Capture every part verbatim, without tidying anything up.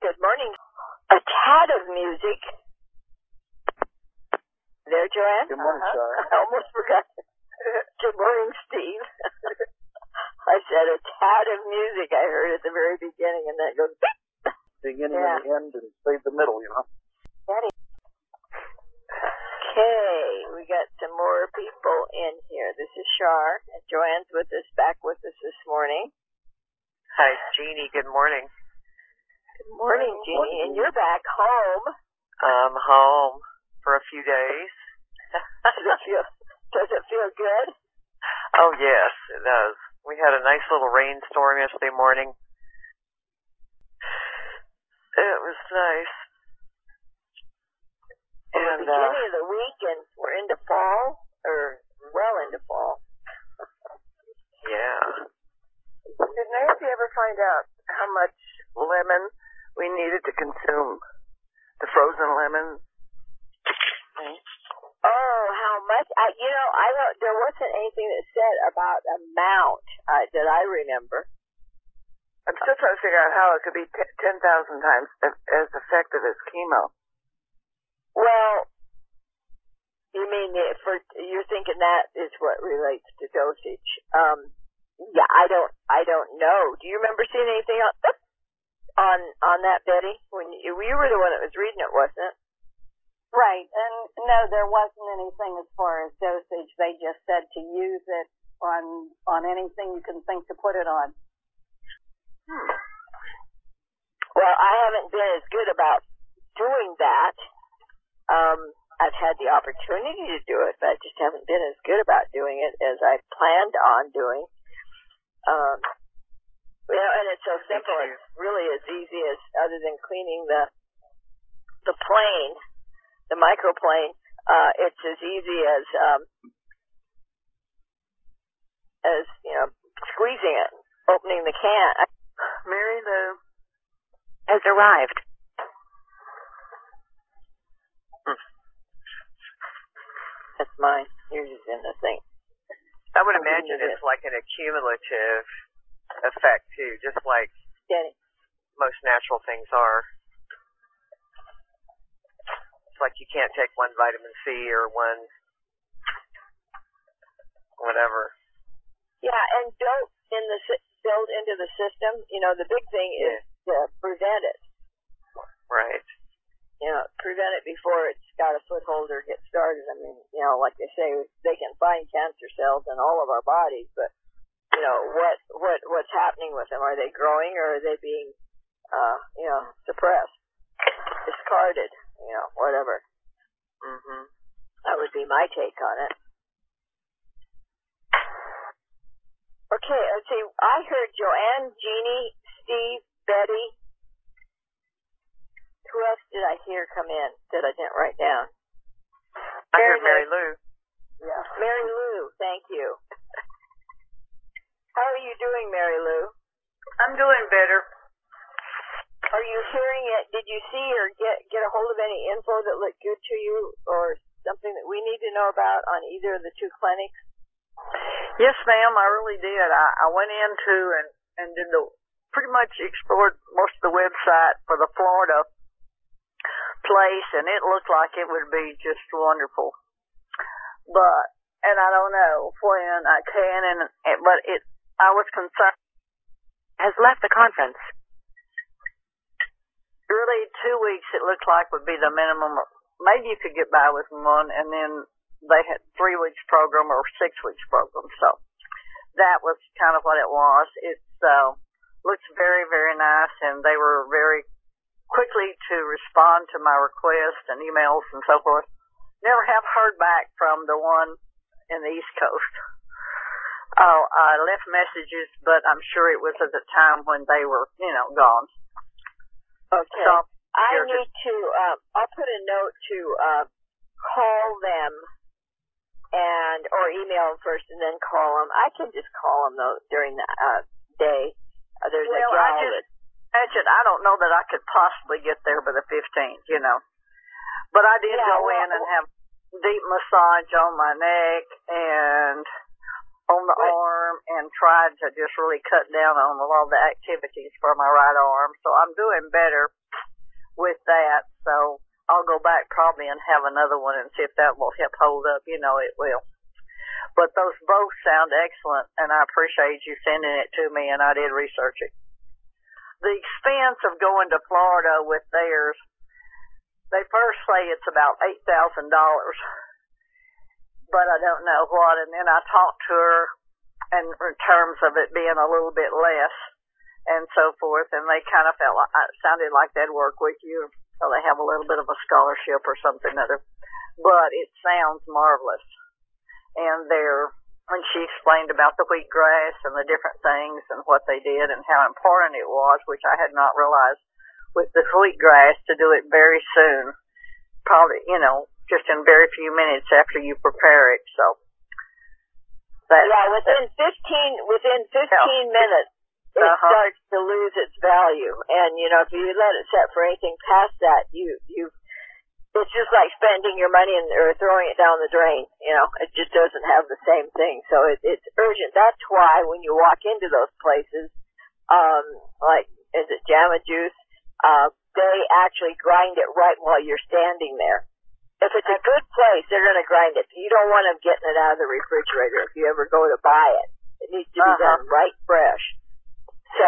Good morning. A tad of music. There, Joanne? Good morning, uh-huh. Shar. I almost forgot. Good morning, Steve. I said a tad of music I heard at the very beginning, and then it goes beep. Beginning Yeah. and the end and save the middle, you know. Okay, we got some more people in here. This is Shar, and Joanne's with us, back with us this morning. Hi, Jeannie. Good morning. Good morning, Jeannie, and you're back home. I'm home for a few days. Does it feel, does it feel good? Oh, yes, it does. We had a nice little rainstorm yesterday morning. It was nice. Well, And, the beginning uh, of the week, and we're into fall, or well into fall. yeah. Did Nancy ever find out how much lemon we needed to consume? The frozen lemon? Oh, how much? I, you know, I don't. There wasn't anything that said about amount uh, that I remember. I'm still trying to figure out how it could be t- ten thousand times as effective as chemo. Well, you mean if for you're thinking that is what relates to dosage? Um, yeah, I don't. I don't know. Do you remember seeing anything on on, on that, Betty? When you, you were the one that was reading it, wasn't it? Right, and no, there wasn't anything as far as dosage. They just said to use it on on anything you can think to put it on. Hmm. Well, I haven't been as good about doing that. Um, I've had the opportunity to do it, but I just haven't been as good about doing it as I planned on doing. Um, you know, and it's so simple. It's really as easy as, other than cleaning the the plane. The microplane, uh, it's as easy as, um, as, you know, squeezing it, opening the can. Mary Lou has arrived. Hmm. That's mine. Yours is in the thing. I would imagine it's like an accumulative effect, too, just like Danny. most natural things are. Like you can't take one vitamin C or one whatever. Yeah, and build in the build into the system. You know, the big thing is to prevent it. Right. You know, prevent it before it's got a foothold or get started. I mean, you know, like they say, they can find cancer cells in all of our bodies, but you know, what what what's happening with them? Are they growing or are they being, uh, you know, suppressed, discarded? You know, whatever. Mhm. That would be my take on it. Okay, let's see. I heard Joanne, Jeannie, Steve, Betty. Who else did I hear come in that I didn't write down? I heard Mary Lou. Yeah, Mary Lou. Thank you. How are you doing, Mary Lou? I'm doing better. Are you hearing it? Did you see or get get a hold of any info that looked good to you, or something that we need to know about on either of the two clinics? Yes, ma'am, I really did. I, I went into and, and did the, pretty much explored most of the website for the Florida place, and it looked like it would be just wonderful. But, and I don't know when I can, and but it, I was concerned. Has left the conference. Really, two weeks it looked like would be the minimum. Maybe you could get by with one, and then they had three weeks program or six weeks program. So that was kind of what it was. It uh, looks very, very nice, and they were very quickly to respond to my requests and emails and so forth. Never have heard back from the one in the East Coast. Oh, I left messages, but I'm sure it was at the time when they were, you know, gone. Okay. So, I need to, uh, I'll put a note to uh, call them and, or email them first and then call them. I can just call them, though, during the uh, day. Uh, there's well, a gal I just, imagine, I don't know that I could possibly get there by the fifteenth, you know. But I did yeah, go well, in and have deep massage on my neck and on the what? arm and tried to just really cut down on a lot of the activities for my right arm. So I'm doing better. with that. So I'll go back probably and have another one and see if that will help hold up. You know, it will. But those both sound excellent, and I appreciate you sending it to me, and I did research it. The expense of going to Florida with theirs, they first say it's about eight thousand dollars, but I don't know what. And then I talked to her in terms of it being a little bit less and so forth, and they kind of felt like it sounded like they'd work with you, so they have a little bit of a scholarship or something other. But it sounds marvelous. And they're, when she explained about the wheatgrass and the different things and what they did and how important it was, which I had not realized with the wheatgrass, to do it very soon, probably, you know, just in very few minutes after you prepare it. So that, yeah, within fifteen within fifteen yeah. minutes, it uh-huh. starts to lose its value. And you know, if you let it set for anything past that, you you it's just like spending your money and or throwing it down the drain. You know, it just doesn't have the same thing. So it, it's urgent. That's why when you walk into those places, um, like is it Jama Juice, uh, they actually grind it right while you're standing there. If it's a good place, they're going to grind it. You don't want them getting it out of the refrigerator if you ever go to buy it. It needs to be uh-huh. done right fresh. So,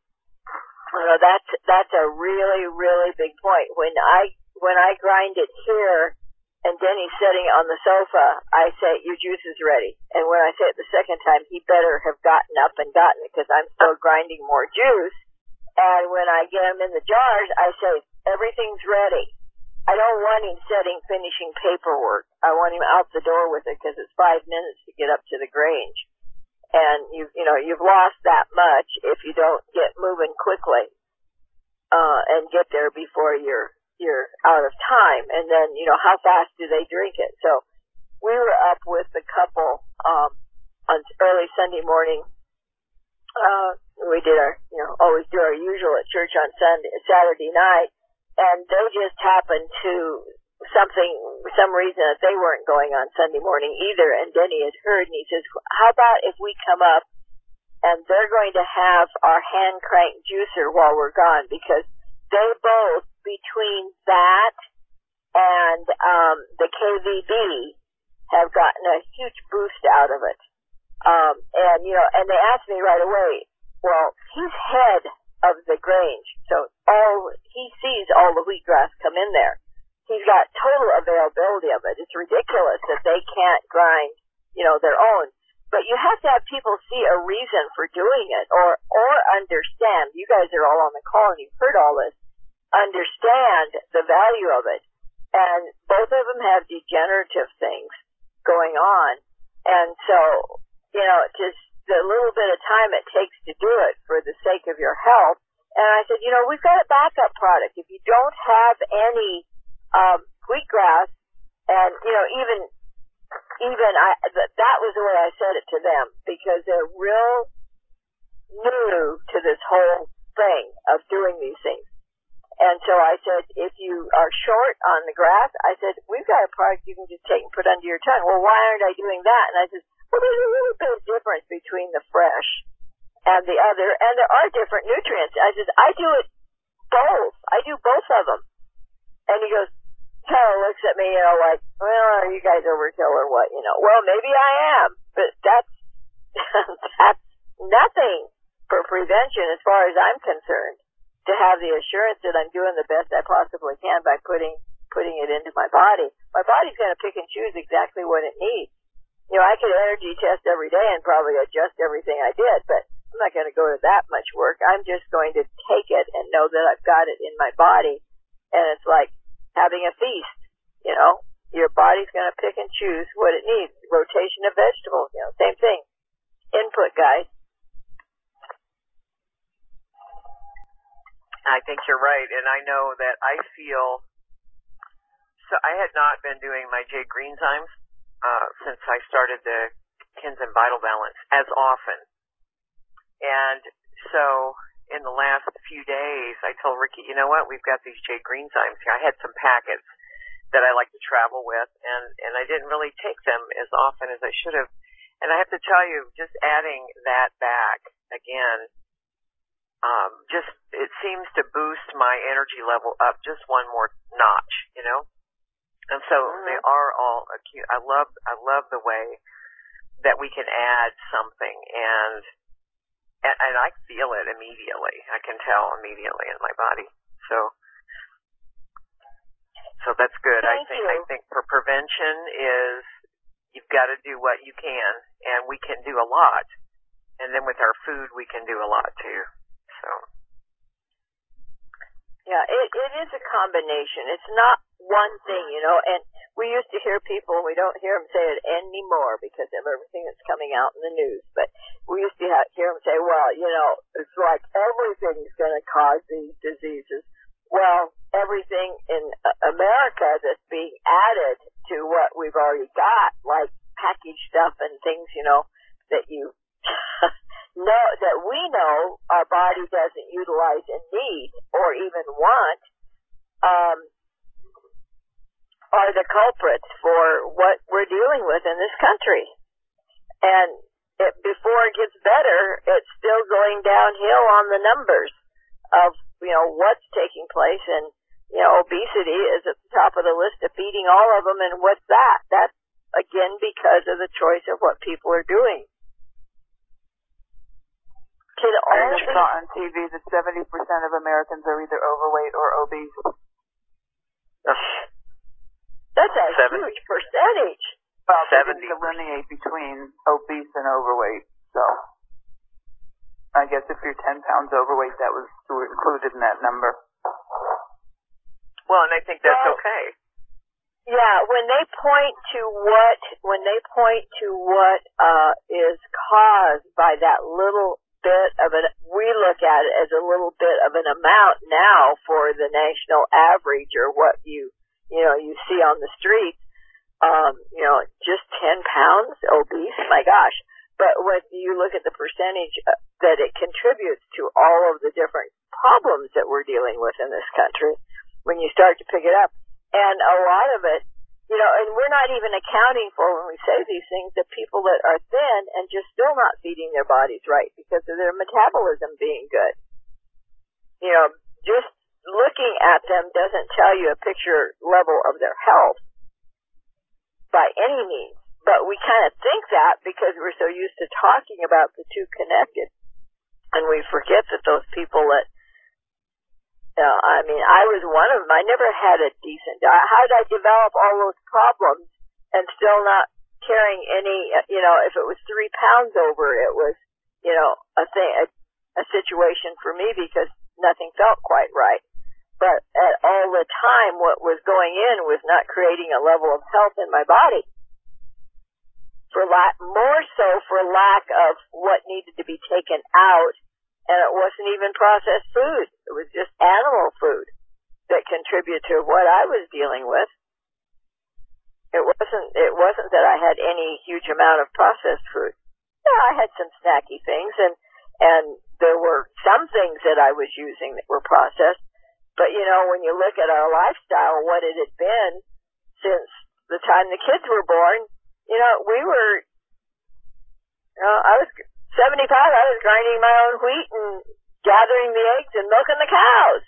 you know, that's that's a really, really big point. When I when I grind it here and Denny's sitting on the sofa, I say, your juice is ready. And when I say it the second time, he better have gotten up and gotten it because I'm still grinding more juice. And when I get him in the jars, I say, everything's ready. I don't want him sitting finishing paperwork. I want him out the door with it because it's five minutes to get up to the Grange. And you you know, you've lost that much if you don't get moving quickly, uh, and get there before you're, you're out of time. And then, you know, how fast do they drink it? So we were up with the couple, um, on early Sunday morning. Uh, we did our, you know, always do our usual at church on Sunday, Saturday night. And they just happened to something, for some reason that they weren't going on Sunday morning either. And Denny had heard, and he says, how about if we come up and they're going to have our hand crank juicer while we're gone? Because they both, between that and um, the K V B, have gotten a huge boost out of it. Um, and, you know, and they asked me right away, well, he's head of the Grange, so all he sees all the wheatgrass come in there. He's got total availability of it. It's ridiculous that they can't grind, you know, their own. But you have to have people see a reason for doing it, or or understand. You guys are all on the call and you've heard all this. Understand the value of it. And both of them have degenerative things going on. And so, you know, just the little bit of time it takes to do it for the sake of your health. And I said, you know, we've got a backup product. If you don't have any um, wheatgrass, and, you know, even, even I, th- that was the way I said it to them, because they're real new to this whole thing of doing these things. And so I said, if you are short on the grass, I said, we've got a product you can just take and put under your tongue. Well, why aren't I doing that? And I said, well, there's a little bit of difference between the fresh and the other, and there are different nutrients. I said, I do it both. I do both of them. And he goes, kind of looks at me, you know, like, well, are you guys overkill or what? You know, well, maybe I am, but that's, that's nothing for prevention as far as I'm concerned, to have the assurance that I'm doing the best I possibly can by putting, putting it into my body. My body's going to pick and choose exactly what it needs. You know, I could energy test every day and probably adjust everything I did, but I'm not going to go to that much work. I'm just going to take it and know that I've got it in my body. And it's like having a feast, you know. Your body's going to pick and choose what it needs. Rotation of vegetables, you know, same thing. Input, guys. I think you're right, and I know that I feel, so I had not been doing my J. Greenzymes uh, since I started the Kinzen Vital Balance as often. And so in the last few days, I told Ricky, you know what, we've got these J. Greenzymes here. I had some packets that I like to travel with, and, and I didn't really take them as often as I should have. And I have to tell you, just adding that back again, um, just it seems to boost my energy level up just one more notch, you know. And so mm-hmm. they are all acute. I love I love the way that we can add something, and, and and I feel it immediately. I can tell immediately in my body. So so that's good. Thank I think you. I think for prevention is you've got to do what you can, and we can do a lot. And then with our food, we can do a lot too. So. Yeah, it, it is a combination. It's not one thing, you know, and we used to hear people, and we don't hear them say it anymore because of everything that's coming out in the news, but we used to have, hear them say, well, you know, it's like everything's going to cause these diseases. Well, everything in America that's being added to what we've already got, like packaged stuff and things, you know, that you know, that we know our body doesn't utilize and need or even want, um, are the culprits for what we're dealing with in this country. And it, before it gets better, it's still going downhill on the numbers of, you know, what's taking place. And, you know, obesity is at the top of the list of feeding all of them. And what's that? That's, again, because of the choice of what people are doing. Can all I just saw on T V that seventy percent of Americans are either overweight or obese. That's a Seven. huge percentage. Well, they seventy didn't delineate between obese and overweight, so I guess if you're ten pounds overweight, that was included in that number. Well, and I think that's well, okay. Yeah, when they point to what, when they point to what uh is caused by that little bit of an, we look at it as a little bit of an amount now for the national average or what you, you know, you see on the streets, um, you know, just ten pounds obese, my gosh. But when you look at the percentage that it contributes to all of the different problems that we're dealing with in this country, when you start to pick it up, and a lot of it, you know, and we're not even accounting for, when we say these things, the people that are thin and just still not feeding their bodies right because of their metabolism being good. You know, just looking at them doesn't tell you a picture level of their health by any means. But we kind of think that because we're so used to talking about the two connected. And we forget that those people that, you know, I mean, I was one of them. I never had a decent diet. How did I develop all those problems and still not carrying any, you know, if it was three pounds over, it was, you know, a thing, a, a situation for me because nothing felt quite right. But at all the time, what was going in was not creating a level of health in my body. For lack, more so for lack of what needed to be taken out. And it wasn't even processed food. It was just animal food that contributed to what I was dealing with. It wasn't, it wasn't that I had any huge amount of processed food. Yeah, I had some snacky things and, and there were some things that I was using that were processed. But you know, when you look at our lifestyle, what it had been since the time the kids were born, you know, we were, you know, I was seventy-five, I was grinding my own wheat and gathering the eggs and milking the cows.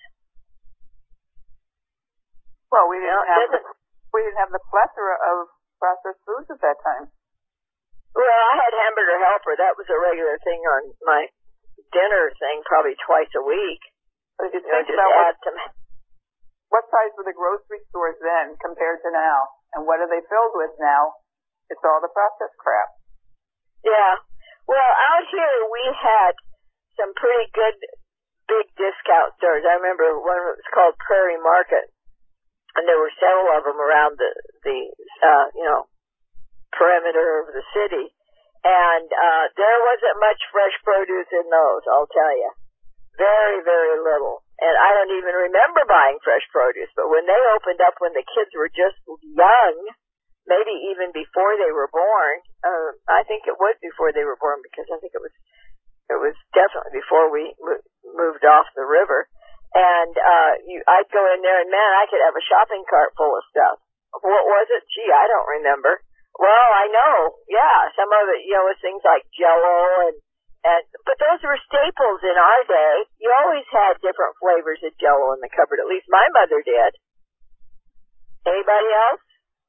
Well, we didn't You know, have the, we didn't have the plethora of processed foods at that time. Well, I had Hamburger Helper. That was a regular thing on my dinner thing, probably twice a week. But if you You know, think just about add what, some. what size were the grocery stores then compared to now, and what are they filled with now? It's all the processed crap. Yeah. Well, out here we had some pretty good big discount stores. I remember one was called Prairie Market, and there were several of them around the the uh, you know perimeter of the city, and uh, there wasn't much fresh produce in those. I'll tell you, very very little. And I don't even remember buying fresh produce. But when they opened up, when the kids were just young, maybe even before they were born. Uh, I think it was before they were born because I think it was it was definitely before we mo- moved off the river. And uh, you, I'd go in there, and man, I could have a shopping cart full of stuff. What was it? Gee, I don't remember. Well, I know. Yeah, some of it, you know, was things like Jell-O and and but those were staples in our day. You always had different flavors of Jell-O in the cupboard. At least my mother did. Anybody else?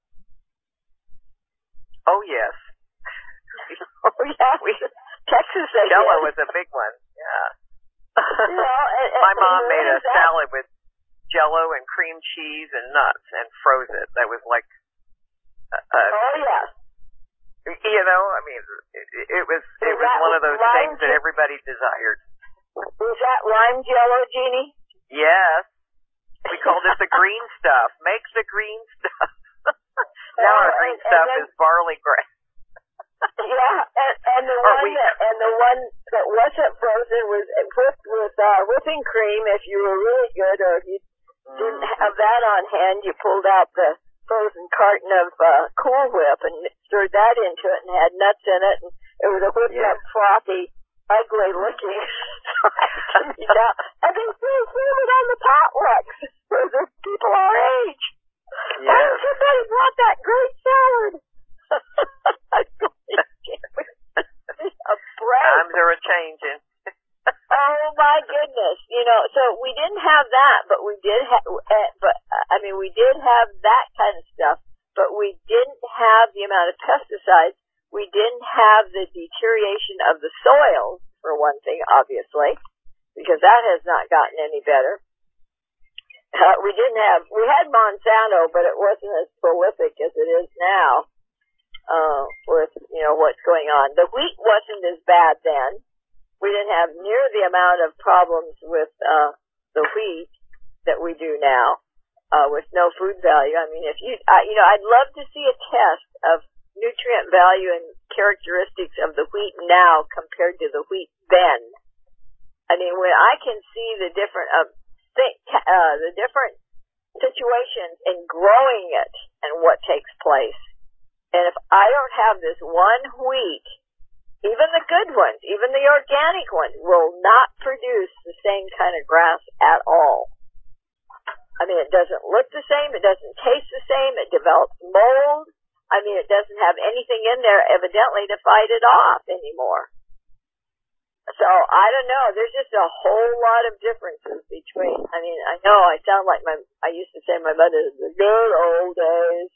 Oh yes. Oh yeah, we Texas they Jell-O did. was a big one. Yeah. You know, and, and, My mom and made a that? salad with Jell-O and cream cheese and nuts and froze it. That was like, uh, Oh yeah. you know, I mean, it, it was it Was was that one of those lime things that ju- everybody desired. Was that lime Jell-O, Jeannie? Yes, we called it the green stuff. Make the green stuff. Now Oh, our green and- and stuff then- is barley grass. Yeah, and, and the Or one wheat. that and the one that wasn't frozen was whipped with uh, whipping cream. If you were really good, or if you didn't have that on hand, you pulled out the frozen carton of uh, Cool Whip and stirred that into it and had nuts in it, and it was a whipped Yeah. up, frothy, ugly looking. And they still serve it on the potlucks for the people our age. Yeah. Oh, somebody brought that great salad. I a bread. Times are a changing. Oh my goodness! You know, so we didn't have that, but we did have. Uh, but uh, I mean, we did have that kind of stuff, but we didn't have the amount of pesticides. We didn't have the deterioration of the soil, for one thing, obviously, because that has not gotten any better. Uh, we didn't have. We had Monsanto, but it wasn't as prolific as it is now. Uh, with, you know, what's going on. The wheat wasn't as bad then. We didn't have near the amount of problems with, uh, the wheat that we do now, uh, with no food value. I mean, if you, uh, you know, I'd love to see a test of nutrient value and characteristics of the wheat now compared to the wheat then. I mean, when I can see the different, uh, think, uh, the different situations in growing it and what takes place. And if I don't have this one wheat, even the good ones, even the organic ones, will not produce the same kind of grass at all. I mean, it doesn't look the same. It doesn't taste the same. It develops mold. I mean, it doesn't have anything in there evidently to fight it off anymore. So, I don't know. There's just a whole lot of differences between, I mean, I know I sound like my, I used to say my mother, the good old days.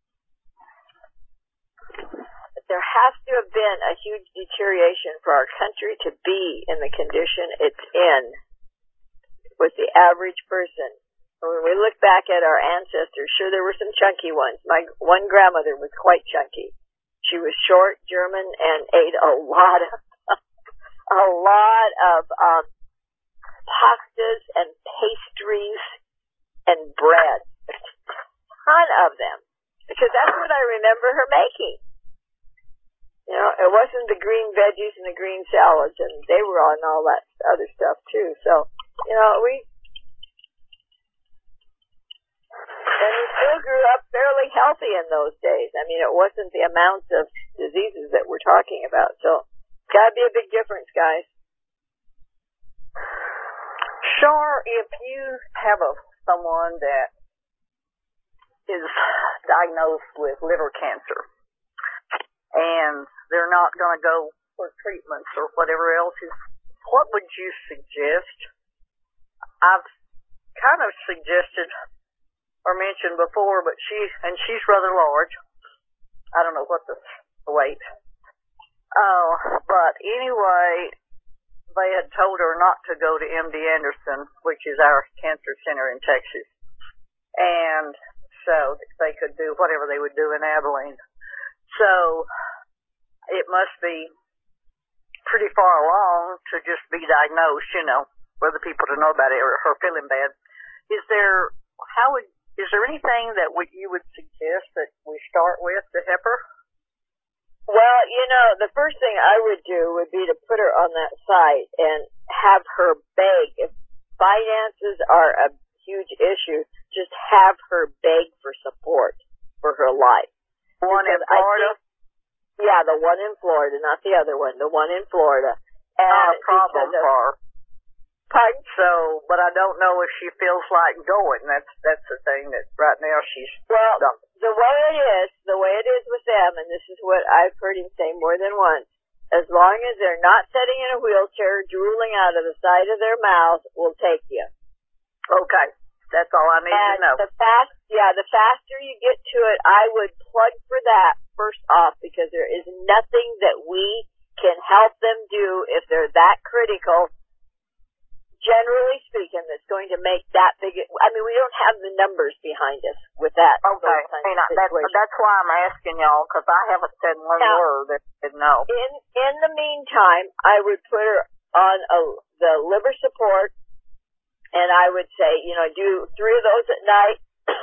There has to have been a huge deterioration for our country to be in the condition it's in with the average person. When we look back at our ancestors, sure there were some chunky ones. My one grandmother was quite chunky. She was short, German, and ate a lot of a lot of um pastas and pastries and bread. A ton of them. Because that's what I remember her making. You know, it wasn't the green veggies and the green salads, and they were on all that other stuff too. So, you know, we and we still grew up fairly healthy in those days. I mean, it wasn't the amounts of diseases that we're talking about. So, it's got to be a big difference, guys. Sure, if you have a someone that is diagnosed with liver cancer and they're not going to go for treatments or whatever else, is what would you suggest? I've kind of suggested or mentioned before, but she, and she's rather large. I don't know what the weight. Oh, but anyway, they had told her not to go to M D Anderson, which is our cancer center in Texas. And so they could do whatever they would do in Abilene. So it must be pretty far along to just be diagnosed, you know, for the people to know about it or her feeling bad. Is there, how would, is there anything that would, you would suggest that we start with to help her? Well, you know, the first thing I would do would be to put her on that site and have her beg. If finances are a huge issue, just have her beg for support for her life. One in Because I Florida? think- yeah, the one in Florida, not the other one, the one in Florida. And Not a problem because of- for her. Pardon? So, but I don't know if she feels like going. That's, that's the thing that right now she's Well, done. the way it is, the way it is with them, and this is what I've heard him say more than once, as long as they're not sitting in a wheelchair, drooling out of the side of their mouth, will take you. Okay. That's all I need and to know. the fast, yeah, the faster you get to it, I would plug for that first off, because there is nothing that we can help them do if they're that critical, generally speaking, that's going to make that big. I mean, we don't have the numbers behind us with that. Okay. I mean, that's, that's why I'm asking y'all, because I haven't said one now, word that said no. In, in the meantime, I would put her on a, the liver support, and I would say, you know, do three of those at night,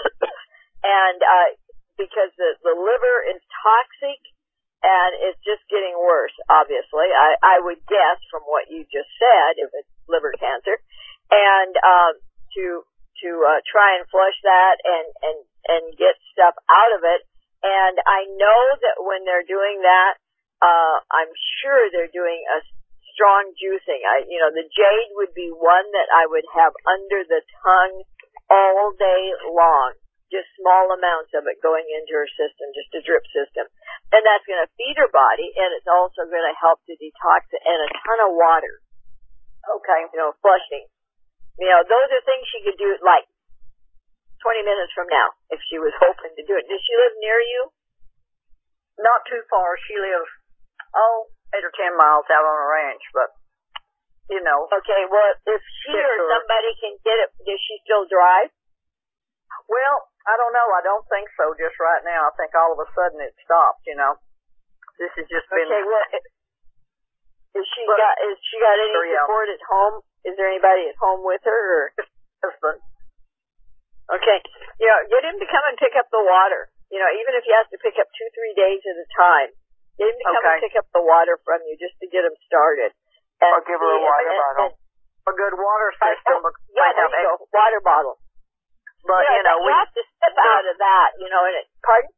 and uh, because the, the liver is toxic, and it's just getting worse, obviously. I, I would guess from what you just said, if it's liver cancer, and um, to to uh, try and flush that and, and, and get stuff out of it. And I know that when they're doing that, uh, I'm sure they're doing a strong juicing. I, you know, the jade would be one that I would have under the tongue all day long. Just small amounts of it going into her system, just a drip system. And that's going to feed her body, and it's also going to help to detox it, and a ton of water. Okay. You know, flushing. You know, those are things she could do like twenty minutes from now if she was hoping to do it. Does she live near you? Not too far. She lives, oh, eight or ten miles out on a ranch, but, you know. Okay, well, if she or somebody can get it, does she still drive? Well, I don't know. I don't think so just right now. I think all of a sudden it stopped, you know. This has just been... Okay, well, is she but, got, is she got any sure, support yeah. at home? Is there anybody at home with her? Or? Husband. Okay. You know, get him to come and pick up the water. You know, even if he has to pick up two, three days at a time. Get him to come okay. and pick up the water from you just to get him started. And I'll give her a water and, bottle. And, a good water system. Uh, yeah, there you go. Water bottle. But, you know, you know we we have to step out of that, you know, and it, pardon?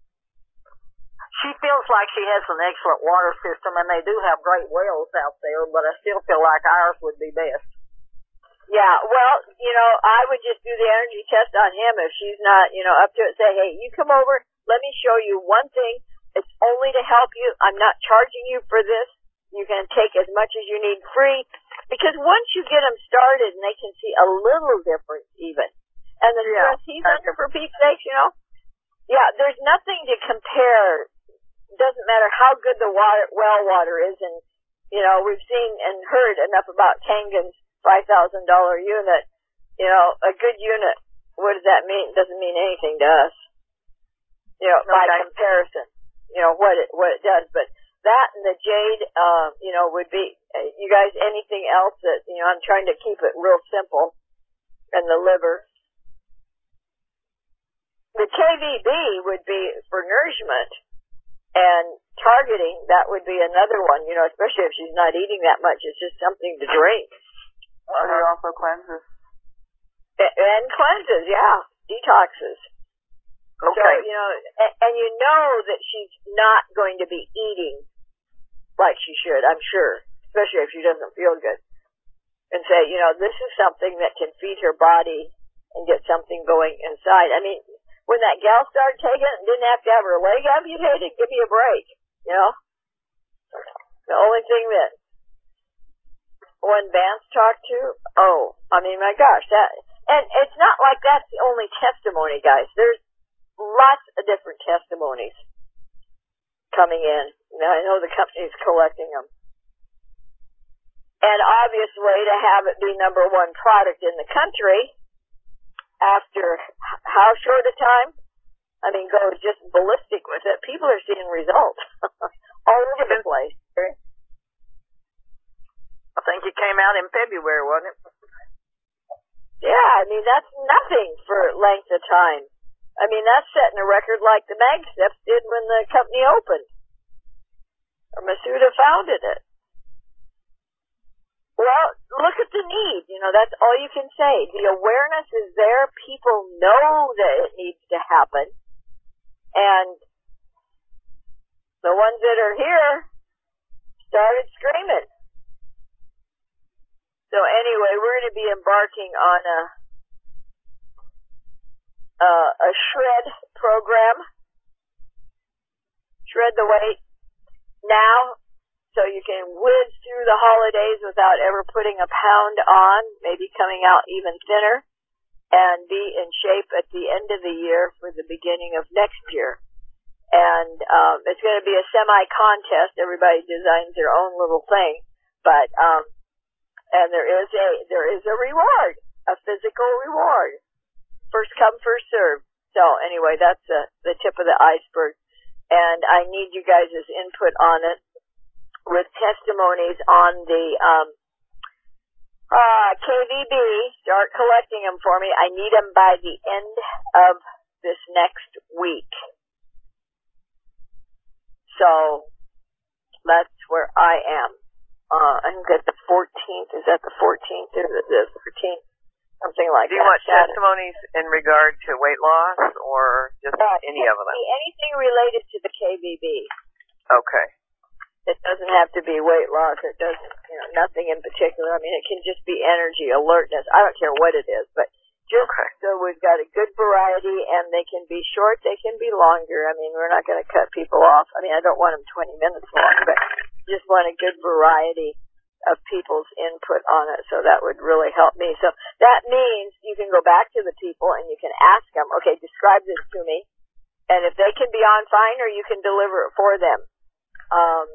She feels like she has an excellent water system, and they do have great wells out there, but I still feel like ours would be best. Yeah, well, you know, I would just do the energy test on him if she's not, you know, up to it. Say, hey, you come over, let me show you one thing. It's only to help you. I'm not charging you for this. You can take as much as you need free. Because once you get them started and they can see a little difference even, and the yeah. stress he's under, for Pete's sake, you know, yeah, there's nothing to compare. Doesn't matter how good the water, well water is, and, you know, we've seen and heard enough about Kangen's five thousand dollars unit. You know, a good unit, what does that mean? It doesn't mean anything to us. You know, okay. by comparison, you know, what it, what it does. But that and the jade, um, you know, would be, uh, you guys, anything else that, you know, I'm trying to keep it real simple. And the liver. The K V B would be for nourishment. And targeting, that would be another one, you know, especially if she's not eating that much. It's just something to drink. Are there also cleanses? And, and cleanses, yeah. Detoxes. Okay. So, you know, and, and you know that she's not going to be eating like she should, I'm sure. Especially if she doesn't feel good. And say, you know, this is something that can feed her body and get something going inside. I mean, when that gal started taking it and didn't have to have her leg amputated, give me a break, you know? The only thing that when Vance talked to, oh, I mean, my gosh, that, and it's not like that's the only testimony, guys. There's lots of different testimonies coming in. Now, I know the company's collecting them. And obviously, to have it be number one product in the country, after how short a time? I mean, go just ballistic with it. People are seeing results all over the place. I think it came out in February, wasn't it? Yeah, I mean, that's nothing for length of time. I mean, that's setting a record like the Magsteps did when the company opened. Or Masuda founded it. Well, look at the need. You know, that's all you can say. The awareness is there. People know that it needs to happen. And the ones that are here started screaming. So anyway, we're going to be embarking on a, a, a shred program. Shred the weight now. so you can whiz through the holidays without ever putting a pound on, maybe coming out even thinner, and be in shape at the end of the year for the beginning of next year. And um, it's going to be a semi-contest. Everybody designs their own little thing, but um, and there is a there is a reward, a physical reward, first come first serve. So anyway, that's the the tip of the iceberg, and I need you guys' input on it with testimonies on the um, uh, K V B. Start collecting them for me. I need them by the end of this next week. So that's where I am. Uh, I think at the fourteenth. Is that the fourteenth or the, the thirteenth? Something like that. Do you want testimonies in regard to weight loss or just uh, any of them? Anything related to the K V B. Okay. It doesn't have to be weight loss. It doesn't, you know, nothing in particular. I mean, it can just be energy, alertness. I don't care what it is, but just okay. So we've got a good variety, and they can be short, they can be longer. I mean, we're not going to cut people off. I mean, I don't want them twenty minutes long, but just want a good variety of people's input on it. So that would really help me. So that means you can go back to the people and you can ask them, okay, describe this to me. And if they can be on, fine, or you can deliver it for them. Um,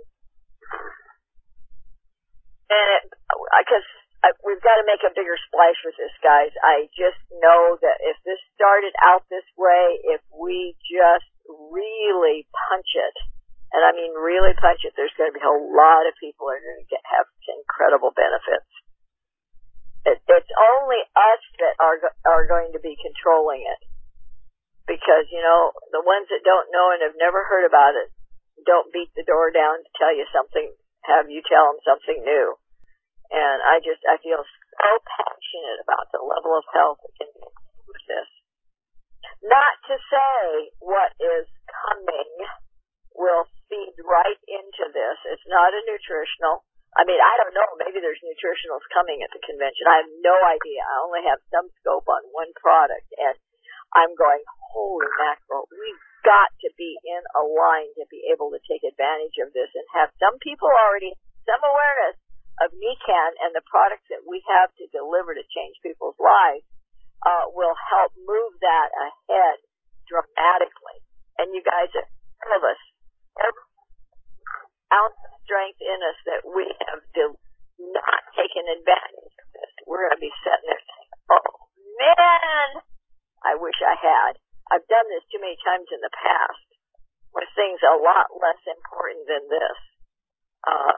and it, because we've got to make a bigger splash with this, guys. I just know that if this started out this way, if we just really punch it, and I mean really punch it, there's going to be a lot of people who are going to get, have incredible benefits. It, it's only us that are are going to be controlling it, because you know the ones that don't know and have never heard about it don't beat the door down to tell you something. Have you tell them something new. And I just, I feel so passionate about the level of health that can be with this. Not to say what is coming will feed right into this. It's not a nutritional. I mean, I don't know. Maybe there's nutritionals coming at the convention. I have no idea. I only have some scope on one product. And I'm going, holy mackerel, we've got to be in a line to be able to take advantage of this and have some people already, some awareness of NECAN and the products that we have to deliver to change people's lives uh, will help move that ahead dramatically. And you guys, all of us, every ounce of strength in us that we have do, not taken advantage of this, we're going to be sitting there saying, oh, man, I wish I had. I've done this too many times in the past with things a lot less important than this. Uh,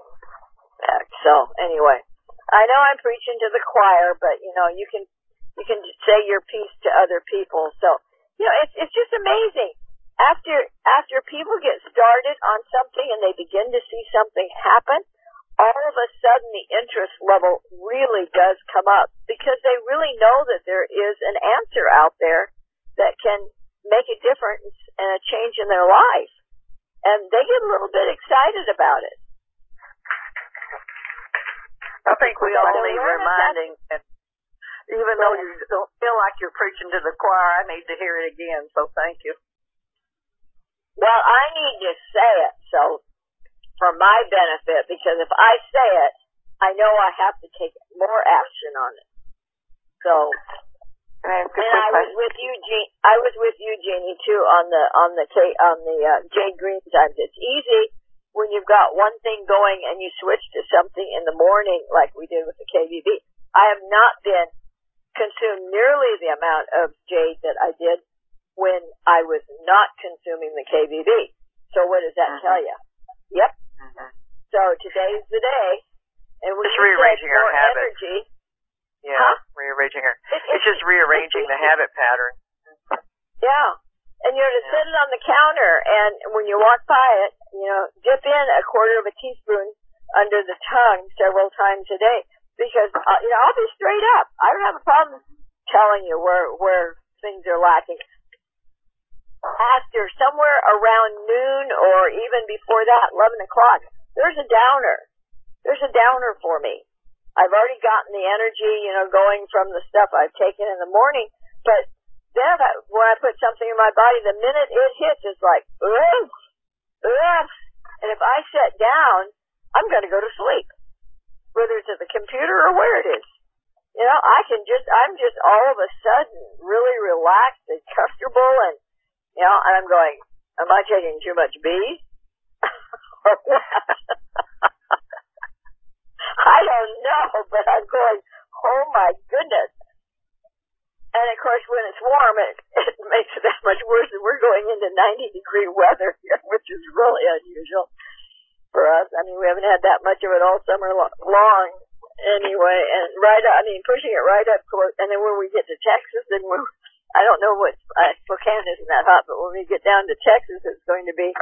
so anyway, I know I'm preaching to the choir, but you know, you can, you can say your piece to other people. So, you know, it's, it's just amazing. After, after people get started on something and they begin to see something happen, all of a sudden the interest level really does come up because they really know that there is an answer out there that can make a difference and a change in their life. And they get a little bit excited about it. I think we all need awareness reminding that even though you don't feel like you're preaching to the choir, I need to hear it again, so thank you. Well, I need to say it, so for my benefit, because if I say it, I know I have to take more action on it. So, and I was with you, Jean. I was with you, Jeannie, too, on the on the on the uh, Jade Green times. It's easy when you've got one thing going and you switch to something in the morning, like we did with the K V B. I have not been consumed nearly the amount of Jade that I did when I was not consuming the K V B. So what does that mm-hmm. tell you? Yep. Mm-hmm. So today's the day, and we just rearranging our habits. Energy, yeah, huh? rearranging our. It, it's, it's just rearranging it's the habit pattern. Yeah, and you're to yeah. set it on the counter, and when you walk by it, you know, dip in a quarter of a teaspoon under the tongue several times a day, because uh, you know, I'll be straight up. I don't have a problem telling you where where things are lacking. After somewhere around noon or even before that, eleven o'clock, there's a downer. There's a downer for me. I've already gotten the energy, you know, going from the stuff I've taken in the morning, but then I, when I put something in my body, the minute it hits, it's like, oof, oof. And if I sit down, I'm going to go to sleep, whether it's at the computer or where it is. You know, I can just, I'm just all of a sudden really relaxed and comfortable, and, you know, and I'm going, am I taking too much B? Or what? I don't know, but I'm going, oh my goodness. And of course, when it's warm, it, it makes it that much worse, and we're going into ninety degree weather here, which is really unusual for us. I mean, we haven't had that much of it all summer lo- long anyway, and right up, I mean, pushing it right up close, and then when we get to Texas, then we're, I don't know what, uh, Spokane isn't that hot, but when we get down to Texas, it's going to be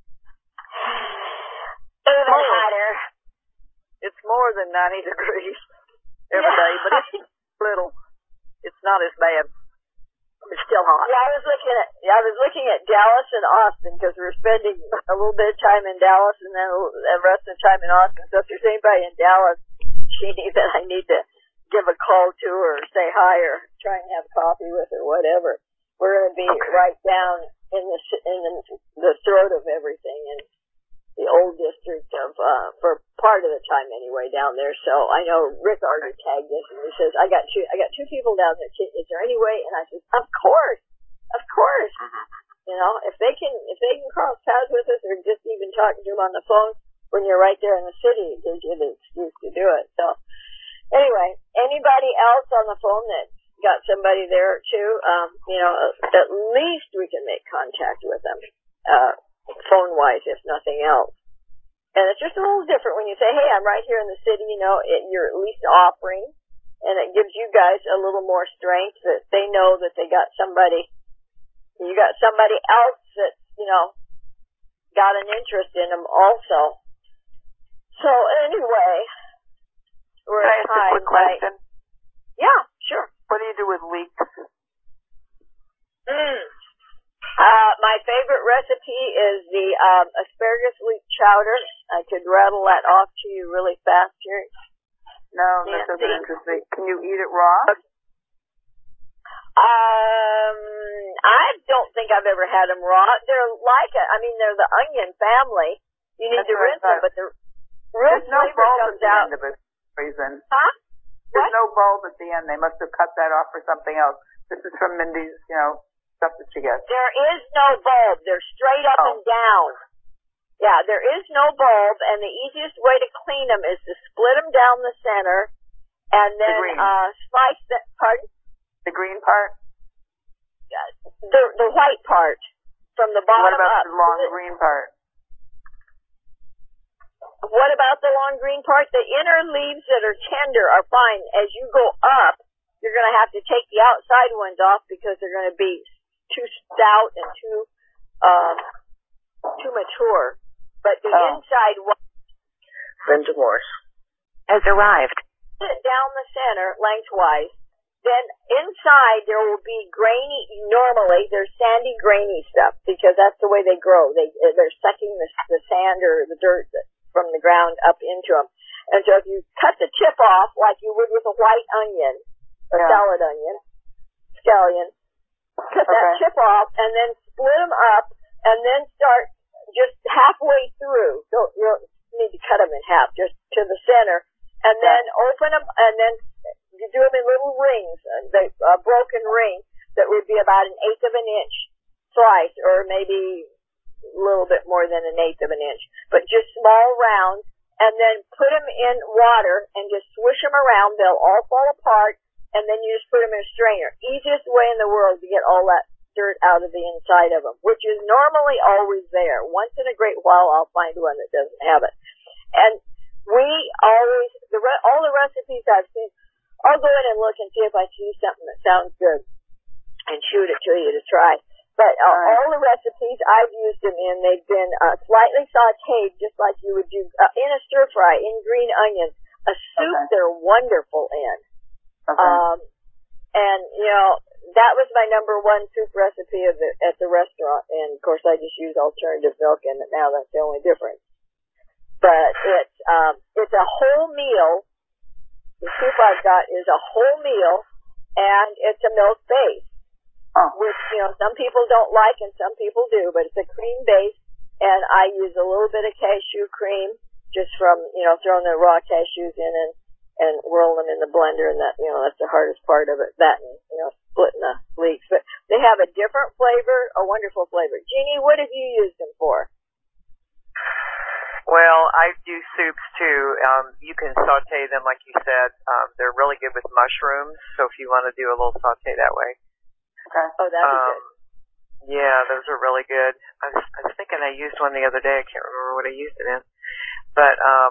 even More. hotter. It's more than ninety degrees every Yeah. day, but it's little. It's not as bad. It's still hot. Yeah, I was looking at yeah, I was looking at Dallas and Austin because we're spending a little bit of time in Dallas and then the rest of the time in Austin. So if there's anybody in Dallas, Jeannie, that I need to give a call to or say hi or try and have coffee with or whatever, we're going to be Okay. right down in the in the, the throat of everything in the old district of uh for part of the time anyway down there. So I know Rick already tagged us and he says, I got two I got two people down there. Is there any way? And I said, of course, of course. You know, if they can if they can cross paths with us or just even talking to them on the phone when you're right there in the city, it gives you the excuse to do it. So anyway, anybody else on the phone that got somebody there too, um, you know, at least we can make contact with them. Uh phone-wise, if nothing else. And it's just a little different when you say, hey, I'm right here in the city, you know, it, you're at least offering, and it gives you guys a little more strength that they know that they got somebody, you got somebody else that, you know, got an interest in them also. So anyway, we're Can I at ask a time, quick question? right? Yeah, sure. What do you do with leeks? Mm. Uh, my favorite recipe is the um, asparagus leek chowder. I could rattle that off to you really fast here. No, that Yeah, doesn't see. interest me. Can you eat it raw? Um, I don't think I've ever had them raw. They're like, a, I mean, they're the onion family. You need That's to what I rinse them, thought. but the real There's no flavor bulb at comes the out. end of it for some reason. Huh? There's What? no bulb at the end. They must have cut that off for something else. This is from Mindy's, you know, stuff that she gets. There is no bulb. They're straight up Oh. and down. Yeah, there is no bulb, and the easiest way to clean them is to split them down the center, and then green. uh slice that. Pardon? The green part? The the white part from the What bottom about up. the long green part? What about the long green part? The inner leaves that are tender are fine. As you go up, you're going to have to take the outside ones off because they're going to be too stout and too um too mature. But the Oh. inside one, Friends of Morse has arrived. down the center lengthwise. Then inside there will be grainy. Normally there's sandy, grainy stuff because that's the way they grow. They they're sucking the the sand or the dirt from the ground up into them. And so if you cut the tip off like you would with a white onion, a Yeah. salad onion, scallion, cut that Okay. tip off and then split them up and then start just halfway through. Don't you don't need to cut them in half, just to the center, and then open them and then you do them in little rings, a uh, broken ring that would be about an eighth of an inch slice, or maybe a little bit more than an eighth of an inch, but just small rounds, and then put them in water and just swish them around. They'll all fall apart, and then you just put them in a strainer. Easiest way in the world to get all that dirt out of the inside of them, which is normally always there. Once in a great while, I'll find one that doesn't have it. And we always, the re- all the recipes I've seen, I'll go in and look and see if I see something that sounds good and shoot it to you to try. But uh, All right. all the recipes I've used them in, they've been uh, slightly sautéed, just like you would do uh, in a stir fry, in green onions. A soup Okay. they're wonderful in. Okay. Um, and, you know, that was my number one soup recipe of the, at the restaurant. And, of course, I just use alternative milk in it now. That's the only difference. But it's um, it's a whole meal. The soup I've got is a whole meal, and it's a milk base, oh. which, you know, some people don't like and some people do, but it's a cream base, and I use a little bit of cashew cream, just from, you know, throwing the raw cashews in and, and whirling them in the blender, and that, you know, that's the hardest part of it, that and, you know, splitting the leeks. But they have a different flavor, a wonderful flavor. Jeannie, what have you used them for? Well, I do soups too. Um, you can saute them, like you said. Um, they're really good with mushrooms, so if you want to do a little saute that way. Okay. Oh, that'd be Um, good. Yeah, those are really good. I was, I was thinking I used one the other day. I can't remember what I used it in. But um,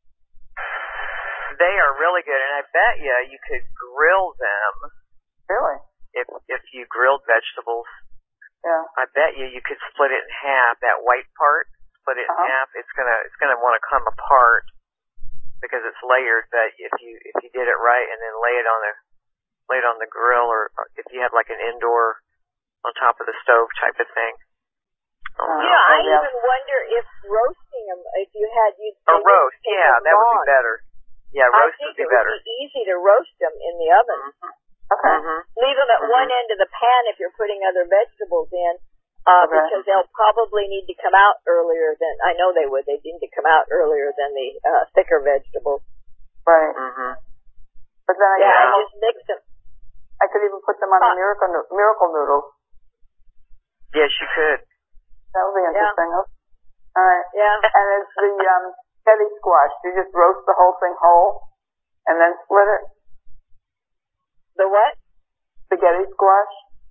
they are really good, and I bet you you could grill them. Really? If if you grilled vegetables, Yeah. I bet you you could split it in half. That white part, split it in Uh-huh. half. It's gonna it's gonna want to come apart because it's layered. But if you if you did it right and then lay it on the lay it on the grill, or, or if you had like an indoor on top of the stove type of thing. Oh, Uh, You know, I yeah. even wonder if roasting them, if you had, you a roast, yeah, that would be better. Yeah, I roast think would be it better. would be easy to roast them in the oven. Okay. Mm-hmm. Leave them at Mhm. one end of the pan if you're putting other vegetables in, uh, Okay. because they'll probably need to come out earlier than, I know they would, they need to come out earlier than the uh, thicker vegetables. Right. Mm-hmm. But then I Yeah, could I almost, just mix them. I could even put them on the Uh, miracle noo- miracle noodles. Yes, you could. That would be interesting. All right. Yeah. And it's the um, spaghetti squash. You just roast the whole thing whole and then split it. The what? Spaghetti squash.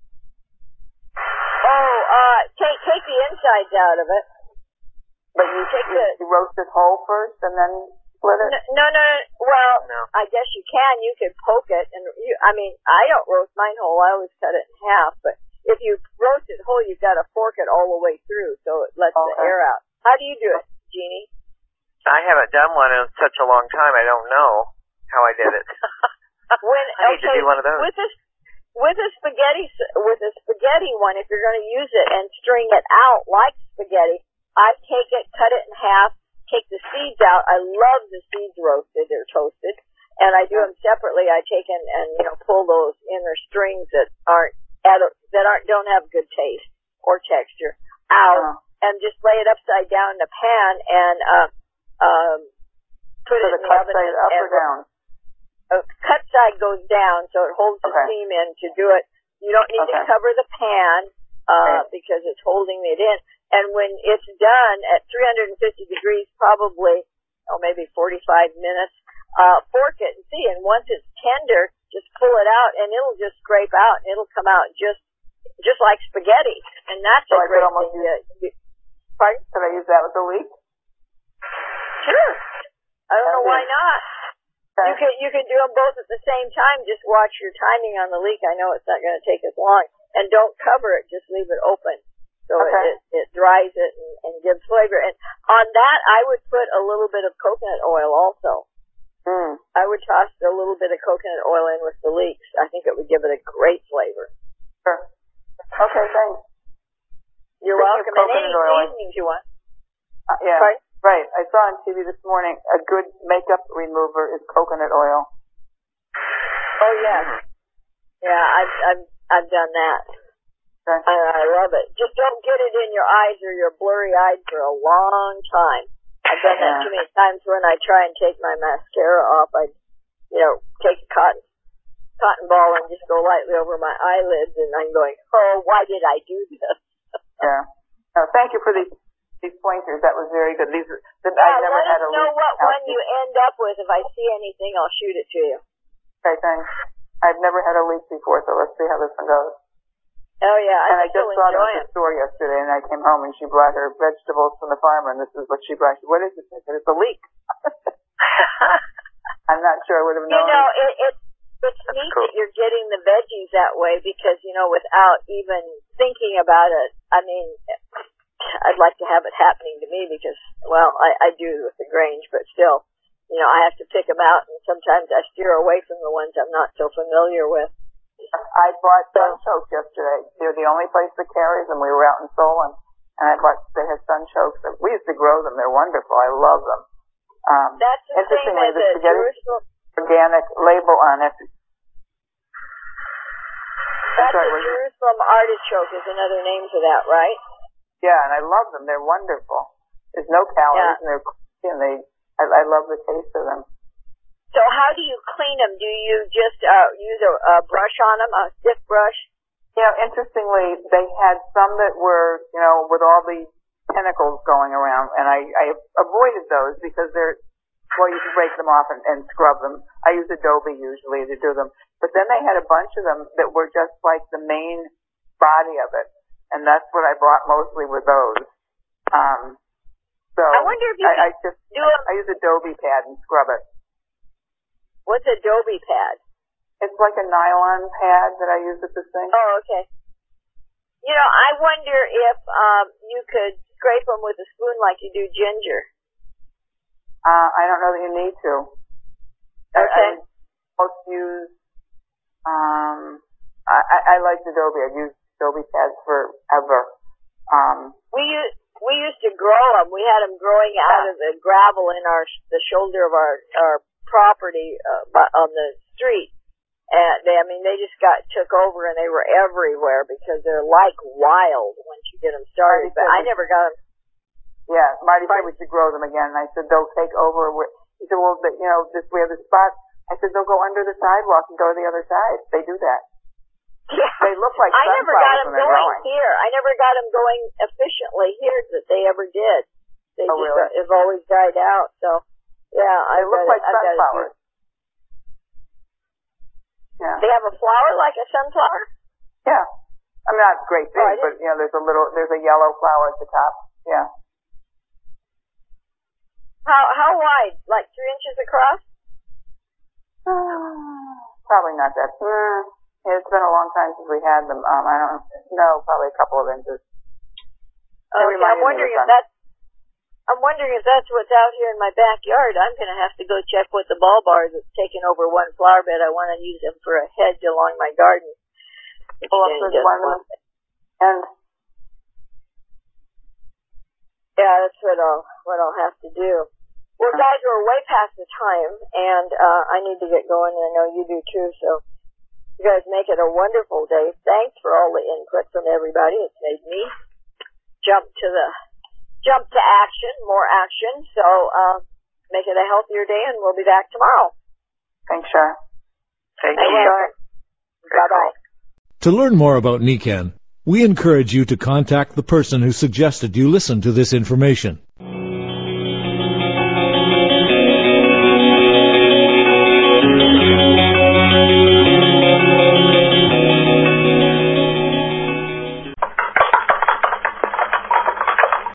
Oh, uh, take, take the insides out of it. But you Take you, the- you roast it whole first and then split it. No, no, no, well, No. I guess you can. You could poke it, and you, I mean, I don't roast mine whole. I always cut it in half, but if you roast it whole, you've got to fork it all the way through so it lets the Okay. air out. How do you do it, Jeannie? I haven't done one in such a long time. I don't know how I did it. When I need to okay, do one of those. with a with a spaghetti s- with a spaghetti one, if you're going to use it and string it out like spaghetti, I take it, cut it in half, take the seeds out. I love the seeds roasted or toasted, and I do them separately. I take and, and you know pull those inner strings that aren't that aren't don't have good taste or texture out, Uh, and just lay it upside down in the pan and uh, um, put so it the in the cut oven. side and, up and or down? uh, cut side goes down, so it holds the Okay. steam in to do it. You don't need Okay. to cover the pan uh, Right. because it's holding it in. And when it's done at three hundred fifty degrees, probably, oh, maybe forty-five minutes, uh, fork it and see. And once it's tender, just pull it out, and it'll just scrape out, and it'll come out just just like spaghetti. And that's So a I could great almost thing. use- To, you- pardon? Could I use that with the leek? Sure. I don't know Okay. why not. Okay. You can you can do them both at the same time. Just watch your timing on the leek. I know it's not going to take as long, and don't cover it. Just leave it open so Okay. it, it it dries it and, and gives flavor. And on that, I would put a little bit of coconut oil also. Mm. I would toss a little bit of coconut oil in with the leeks. I think it would give it a great flavor. Sure. Okay, thanks. You're Speaking of welcome. And coconut any oil, I- seasonings you want. Uh, yeah. Pardon? Right. I saw on T V this morning a good makeup remover is coconut oil. Oh yes, yeah. I've I've I've done that. Okay. I, I love it. Just don't get it in your eyes or you're blurry eyed for a long time. I've done that Yeah. too many times when I try and take my mascara off. I, you know, take a cotton cotton ball and just go lightly over my eyelids, and I'm going, oh, why did I do this? Yeah. No, thank you for these these pointers. That was very good. These that Yeah, I never let had us a know leak what out one you end up with. If I see anything, I'll shoot it to you. Okay, thanks. I've never had a leak before, so let's see how this one goes. Oh yeah, I And I think just you'll saw it enjoy at them. the store yesterday, and I came home and she brought her vegetables from the farmer, and this is what she brought. She, what is this? I said, it's a leek. I'm not sure I would have You known. know, it, it it's neat cool. that you're getting the veggies that way because you know, without even thinking about it. I mean, I'd like to have it happening to me because, well, I, I do with the Grange, but still, you know, I have to pick them out, and sometimes I steer away from the ones I'm not so familiar with. I bought sunchokes yesterday. They're the only place that carries them. We were out in Solon, and I bought, they had sunchokes. We used to grow them. They're wonderful. I love them. Um, That's the same interestingly, as the a spaghetti Jerusalem. organic label on it. That's sorry, a what is it? Jerusalem artichoke is another name for that, right? Yeah, and I love them. They're wonderful. There's no calories, Yeah. and they're crispy, and they I, I love the taste of them. So how do you clean them? Do you just uh, use a, a brush on them, a stiff brush? You know, interestingly, they had some that were, you know, with all the tentacles going around, and I, I avoided those because they're, well, you can break them off and, and scrub them. I use Adobe usually to do them. But then they had a bunch of them that were just like the main body of it, and that's what I bought mostly with those. Um, so I wonder if you I, I just do a, I use Adobe pad and scrub it. What's Adobe pad? It's like a nylon pad that I use at the sink. Oh, okay. You know, I wonder if um, you could scrape them with a spoon like you do ginger. Uh, I don't know that you need to. Okay. I, I most use, um, I, I, I like Adobe. I've used Adobe pads forever. Um, we used, we used to grow them. We had them growing out of the gravel in our, the shoulder of our, our property, uh, on the street. And they, I mean, they just got took over and they were everywhere because they're like wild once you get them started. But I never got them. Yeah, Marty said we should grow them again. And I said they'll take over. He said, well, you know, this we have this spot. I said they'll go under the sidewalk and go to the other side. They do that. Yeah. They look like I never got them going growing. here. I never got them going efficiently here that they ever did. They oh, just really? have always died out. So yeah, I look like sunflowers. Yeah. They have a flower like a sunflower? Yeah. I'm not great big, oh, but you know, there's a little, there's a yellow flower at the top. Yeah. How how wide? Like three inches across? Probably not that. Mm, yeah, it's been a long time since we had them. Um, I don't know, probably a couple of inches. Okay, I'm wondering if that's. I'm wondering if that's what's out here in my backyard. I'm going to have to go check with the ball bar that's taken over one flower bed. I want to use them for a hedge along my garden. Pull up this one, one. And yeah, that's what I'll what I'll have to do. Well, guys, we're way past the time, and uh, I need to get going. And I know you do too. So you guys make it a wonderful day. Thanks for all the input from everybody. It's made me jump to the. Jump to action, more action. So uh, make it a healthier day, and we'll be back tomorrow. Thanks, Sharon. Thank you. Bye-bye. To learn more about Nican, we encourage you to contact the person who suggested you listen to this information.